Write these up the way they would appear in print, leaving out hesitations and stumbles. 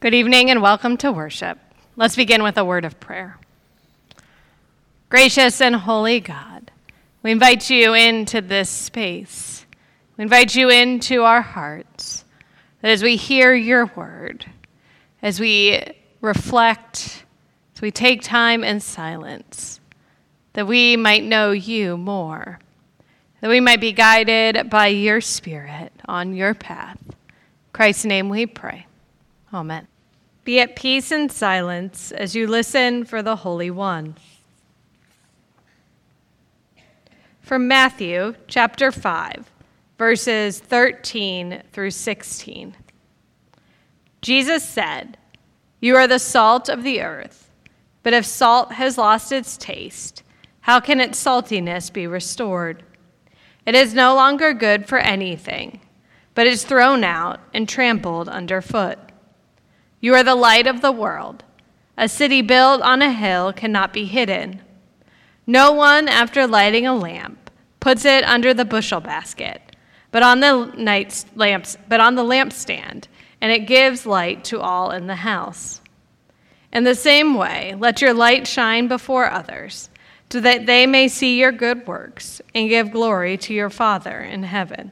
Good evening and welcome to worship. Let's begin with a word of prayer. Gracious and holy God, we invite you into this space. We invite you into our hearts, that as we hear your word, as we reflect, as we take time in silence, that we might know you more, that we might be guided by your Spirit on your path. In Christ's name we pray. Amen. Be at peace and silence as you listen for the Holy One. From Matthew chapter 5, verses 13 through 16. Jesus said, "You are the salt of the earth, but if salt has lost its taste, how can its saltiness be restored? It is no longer good for anything, but is thrown out and trampled underfoot. You are the light of the world. A city built on a hill cannot be hidden. No one, after lighting a lamp, puts it under the bushel basket, but on the lampstand, and it gives light to all in the house. In the same way, let your light shine before others, so that they may see your good works and give glory to your Father in heaven."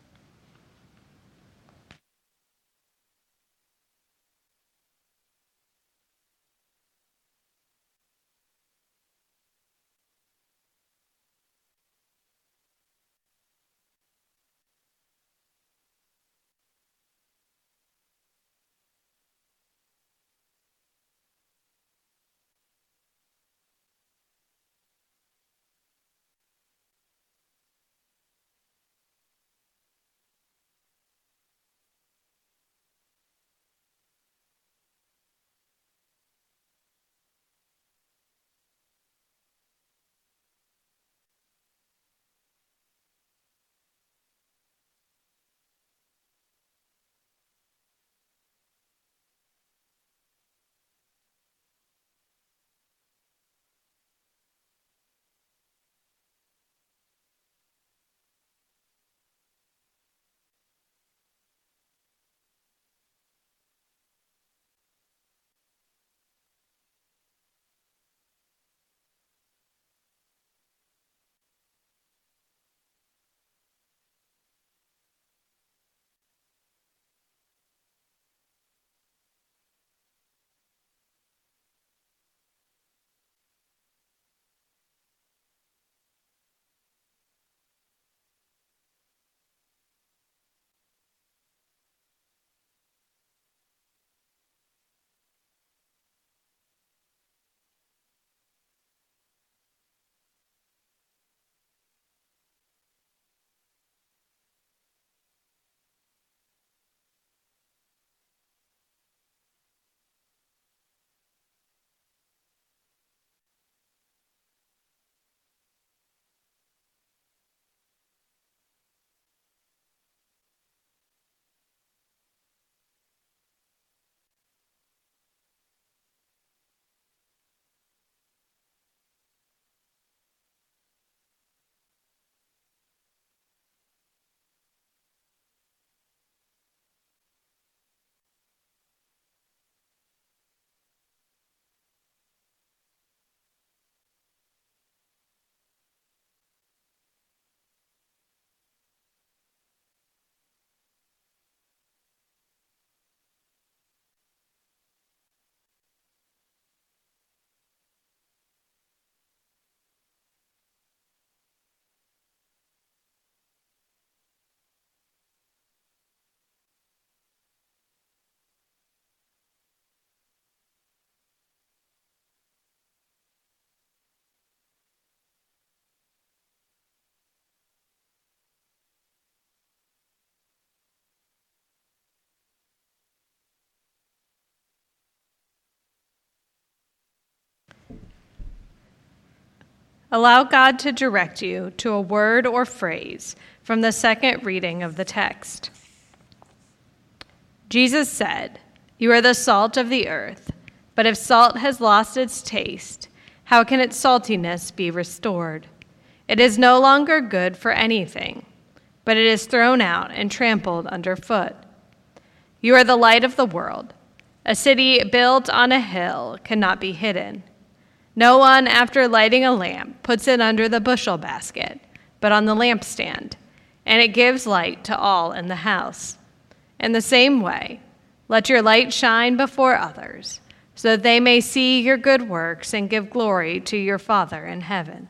Allow God to direct you to a word or phrase from the second reading of the text. Jesus said, "You are the salt of the earth, but if salt has lost its taste, how can its saltiness be restored? It is no longer good for anything, but it is thrown out and trampled underfoot. You are the light of the world. A city built on a hill cannot be hidden. No one, after lighting a lamp, puts it under the bushel basket, but on the lampstand, and it gives light to all in the house. In the same way, let your light shine before others, so that they may see your good works and give glory to your Father in heaven.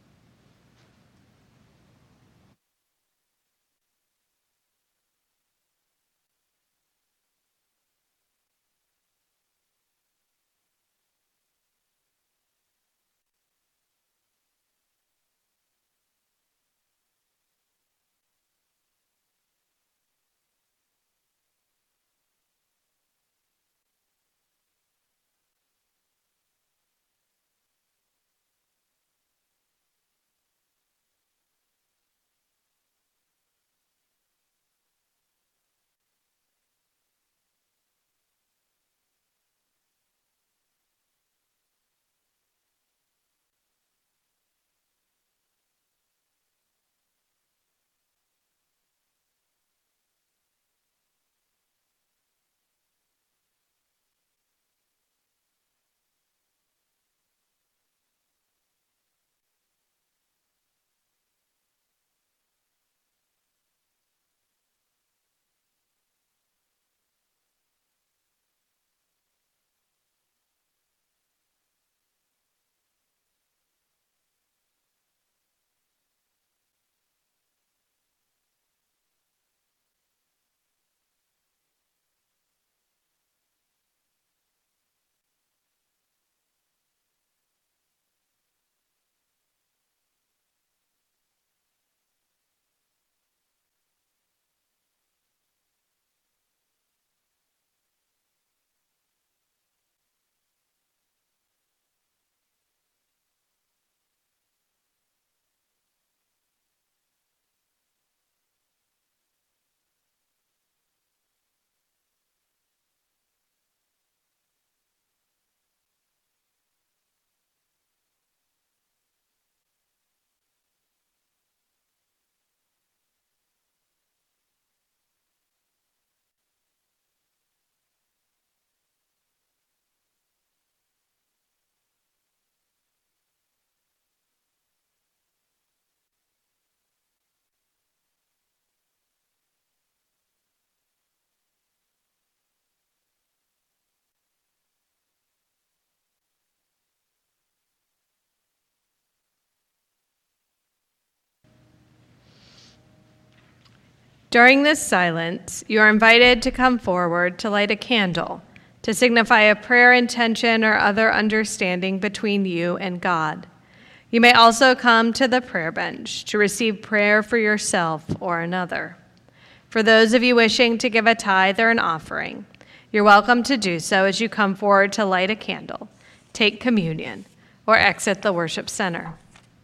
During this silence, you are invited to come forward to light a candle, to signify a prayer intention or other understanding between you and God. You may also come to the prayer bench to receive prayer for yourself or another. For those of you wishing to give a tithe or an offering, you're welcome to do so as you come forward to light a candle, take communion, or exit the worship center.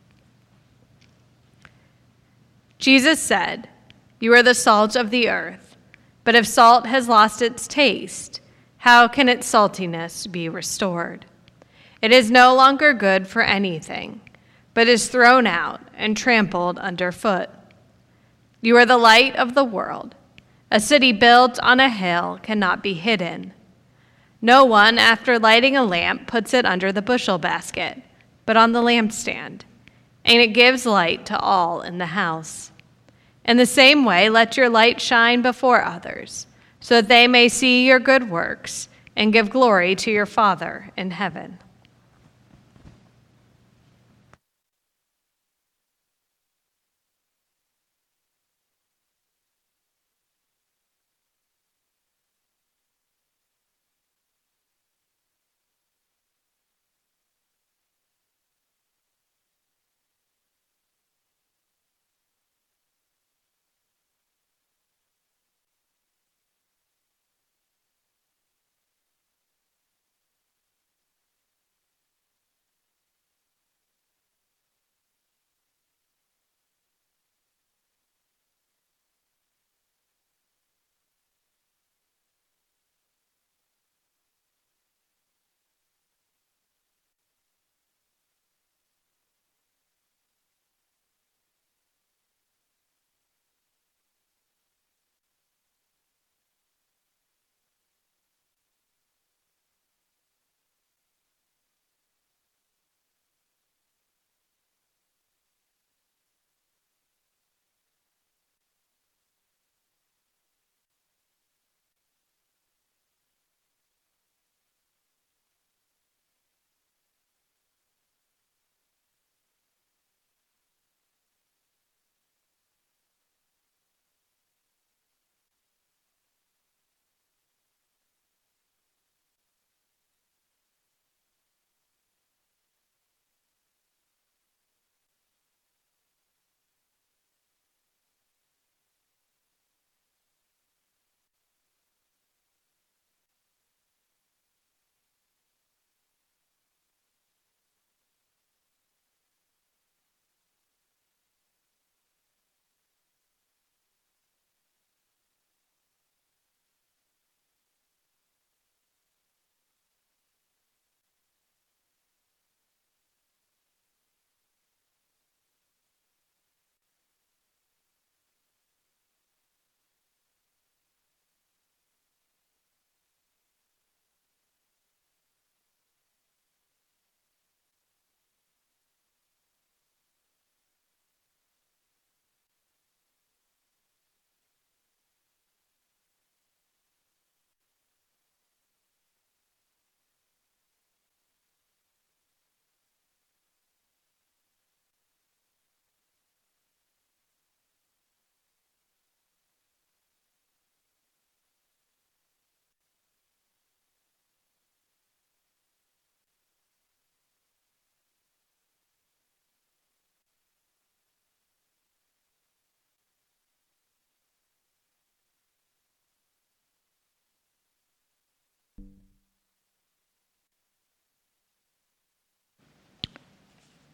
Jesus said, "You are the salt of the earth, but if salt has lost its taste, how can its saltiness be restored? It is no longer good for anything, but is thrown out and trampled underfoot. You are the light of the world. A city built on a hill cannot be hidden. No one, after lighting a lamp, puts it under the bushel basket, but on the lampstand, and it gives light to all in the house. In the same way, let your light shine before others, so that they may see your good works and give glory to your Father in heaven."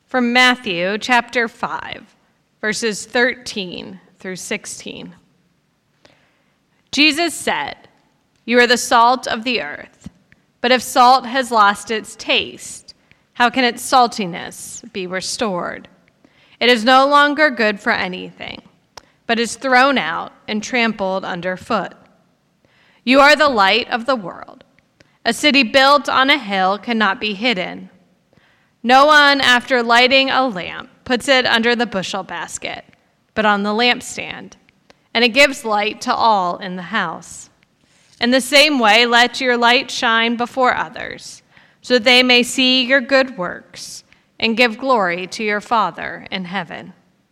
From Matthew chapter 5, verses 13 through 16. Jesus said, "You are the salt of the earth, but if salt has lost its taste, how can its saltiness be restored? It is no longer good for anything, but is thrown out and trampled underfoot. You are the light of the world. A city built on a hill cannot be hidden. No one, after lighting a lamp, puts it under the bushel basket, but on the lampstand, and it gives light to all in the house. In the same way, let your light shine before others, so that they may see your good works and give glory to your Father in heaven."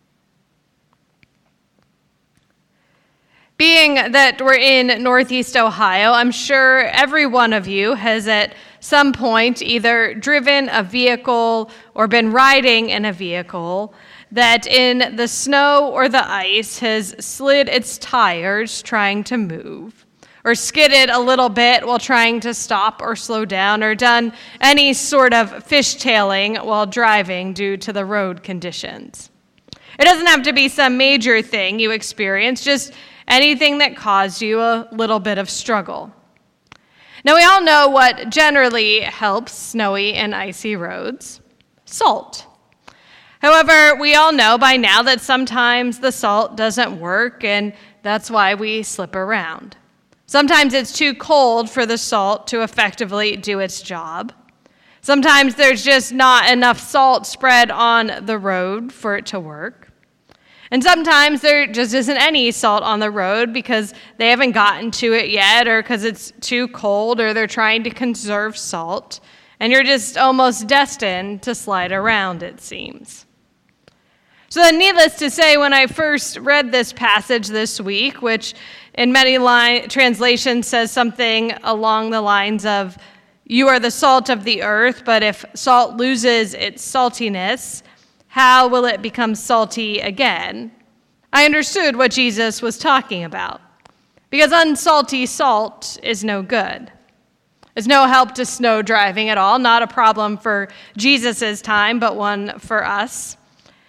Being that we're in Northeast Ohio, I'm sure every one of you has at some point either driven a vehicle or been riding in a vehicle that in the snow or the ice has slid its tires trying to move, or skidded a little bit while trying to stop or slow down, or done any sort of fishtailing while driving due to the road conditions. It doesn't have to be some major thing you experience, just anything that caused you a little bit of struggle. Now, we all know what generally helps snowy and icy roads: salt. However, we all know by now that sometimes the salt doesn't work, and that's why we slip around. Sometimes it's too cold for the salt to effectively do its job. Sometimes there's just not enough salt spread on the road for it to work. And sometimes there just isn't any salt on the road because they haven't gotten to it yet, or because it's too cold, or they're trying to conserve salt, and you're just almost destined to slide around, it seems. So then, needless to say, when I first read this passage this week, which in many translations says something along the lines of, "You are the salt of the earth, but if salt loses its saltiness, how will it become salty again?" I understood what Jesus was talking about, because unsalty salt is no good. It's no help to snow driving at all, not a problem for Jesus' time, but one for us.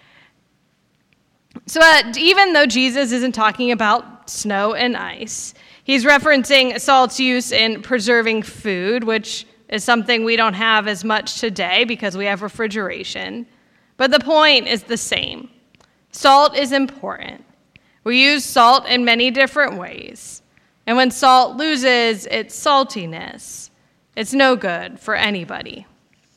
So even though Jesus isn't talking about snow and ice, he's referencing salt's use in preserving food, which is something we don't have as much today because we have refrigeration. But the point is the same. Salt is important. We use salt in many different ways. And when salt loses its saltiness, it's no good for anybody.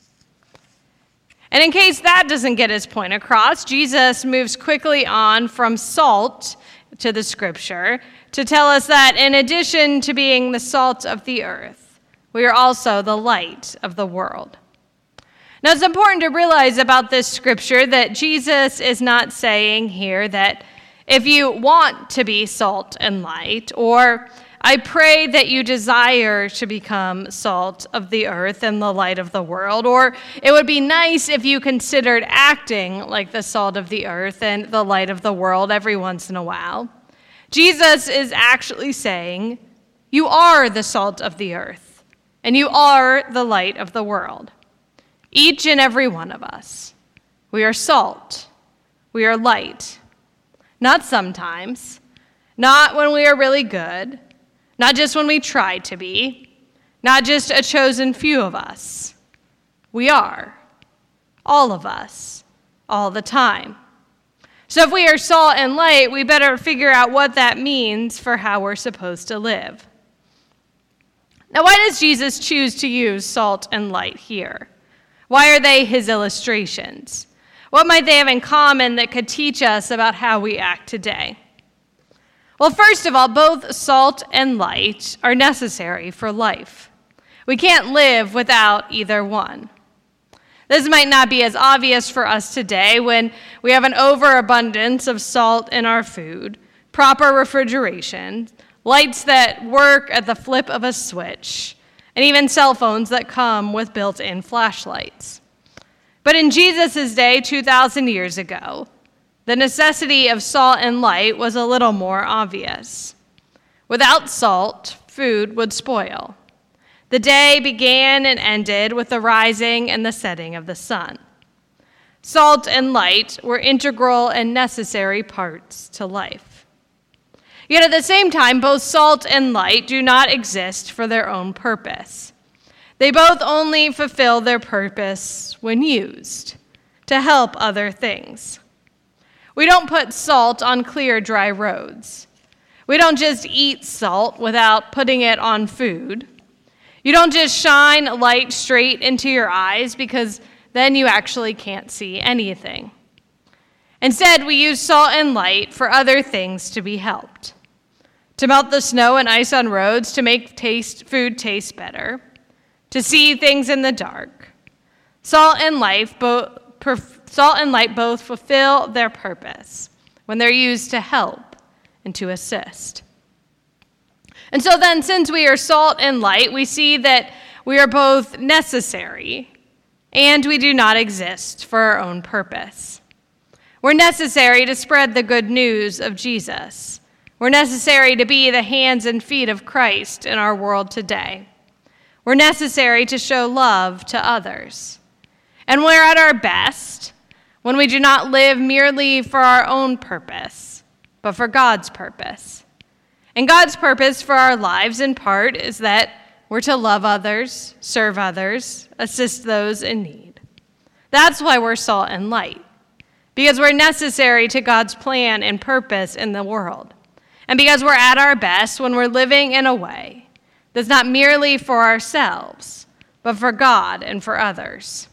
And in case that doesn't get his point across, Jesus moves quickly on from salt to the scripture to tell us that in addition to being the salt of the earth, we are also the light of the world. Now, it's important to realize about this scripture that Jesus is not saying here that if you want to be salt and light, or I pray that you desire to become salt of the earth and the light of the world, or it would be nice if you considered acting like the salt of the earth and the light of the world every once in a while. Jesus is actually saying, you are the salt of the earth, and you are the light of the world. Each and every one of us. We are salt. We are light. Not sometimes. Not when we are really good. Not just when we try to be. Not just a chosen few of us. We are. All of us. All the time. So if we are salt and light, we better figure out what that means for how we're supposed to live. Now, why does Jesus choose to use salt and light here? Why are they his illustrations? What might they have in common that could teach us about how we act today? Well, first of all, both salt and light are necessary for life. We can't live without either one. This might not be as obvious for us today when we have an overabundance of salt in our food, proper refrigeration, lights that work at the flip of a switch, and even cell phones that come with built-in flashlights. But in Jesus' day, 2,000 years ago, the necessity of salt and light was a little more obvious. Without salt, food would spoil. The day began and ended with the rising and the setting of the sun. Salt and light were integral and necessary parts to life. Yet at the same time, both salt and light do not exist for their own purpose. They both only fulfill their purpose when used to help other things. We don't put salt on clear, dry roads. We don't just eat salt without putting it on food. You don't just shine light straight into your eyes because then you actually can't see anything. Instead, we use salt and light for other things to be helped. To melt the snow and ice on roads to make food taste better. To see things in the dark. Salt and light both fulfill their purpose when they're used to help and to assist. And so then, since we are salt and light, we see that we are both necessary and we do not exist for our own purpose. We're necessary to spread the good news of Jesus. We're necessary to be the hands and feet of Christ in our world today. We're necessary to show love to others. And we're at our best when we do not live merely for our own purpose, but for God's purpose. And God's purpose for our lives, in part, is that we're to love others, serve others, assist those in need. That's why we're salt and light, because we're necessary to God's plan and purpose in the world. And because we're at our best when we're living in a way that's not merely for ourselves, but for God and for others.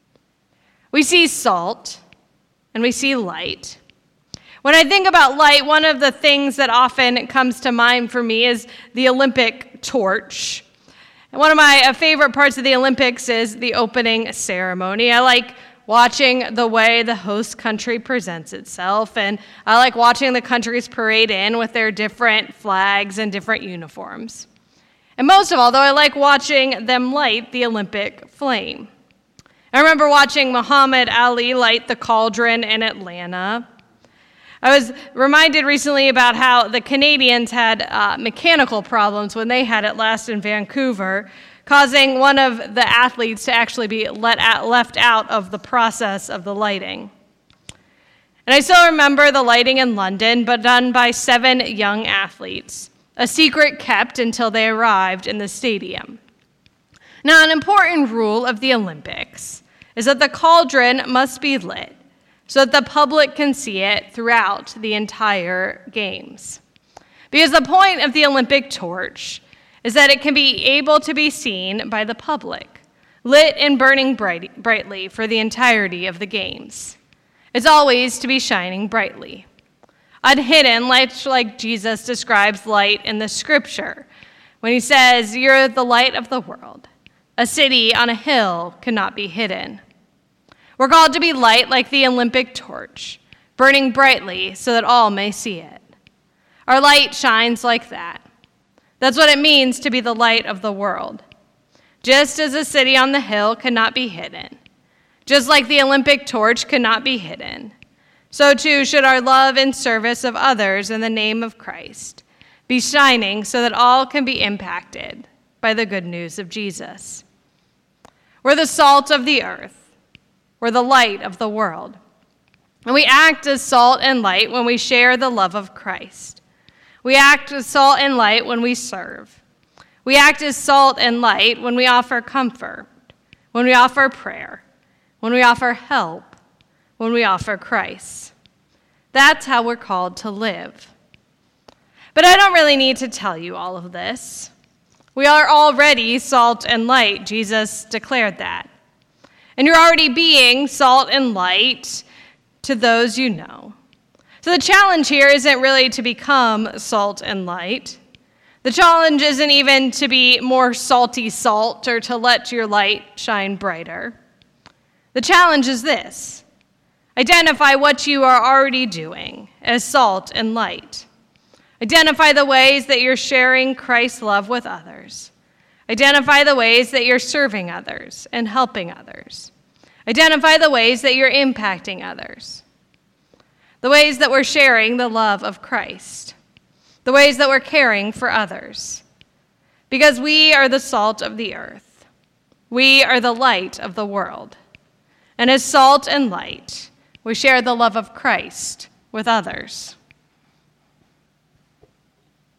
We see salt and we see light. When I think about light, one of the things that often comes to mind for me is the Olympic torch. And one of my favorite parts of the Olympics is the opening ceremony. I like watching the way the host country presents itself, and I like watching the countries parade in with their different flags and different uniforms. And most of all, though, I like watching them light the Olympic flame. I remember watching Muhammad Ali light the cauldron in Atlanta. I was reminded recently about how the Canadians had mechanical problems when they had it last in Vancouver, causing one of the athletes to actually be left out of the process of the lighting. And I still remember the lighting in London, but done by 7 young athletes, a secret kept until they arrived in the stadium. Now, an important rule of the Olympics is that the cauldron must be lit so that the public can see it throughout the entire games. Because the point of the Olympic torch is that it can be able to be seen by the public, lit and burning brightly for the entirety of the games. It's always to be shining brightly. Unhidden, like Jesus describes light in the scripture, when he says, "You're the light of the world. A city on a hill cannot be hidden." We're called to be light like the Olympic torch, burning brightly so that all may see it. Our light shines like that. That's what it means to be the light of the world. Just as a city on the hill cannot be hidden, just like the Olympic torch cannot be hidden, so too should our love and service of others in the name of Christ be shining so that all can be impacted by the good news of Jesus. We're the salt of the earth. We're the light of the world. And we act as salt and light when we share the love of Christ. We act as salt and light when we serve. We act as salt and light when we offer comfort, when we offer prayer, when we offer help, when we offer Christ. That's how we're called to live. But I don't really need to tell you all of this. We are already salt and light. Jesus declared that. And you're already being salt and light to those you know. So the challenge here isn't really to become salt and light. The challenge isn't even to be more salty salt or to let your light shine brighter. The challenge is this: identify what you are already doing as salt and light. Identify the ways that you're sharing Christ's love with others. Identify the ways that you're serving others and helping others. Identify the ways that you're impacting others. The ways that we're sharing the love of Christ. The ways that we're caring for others. Because we are the salt of the earth. We are the light of the world. And as salt and light, we share the love of Christ with others.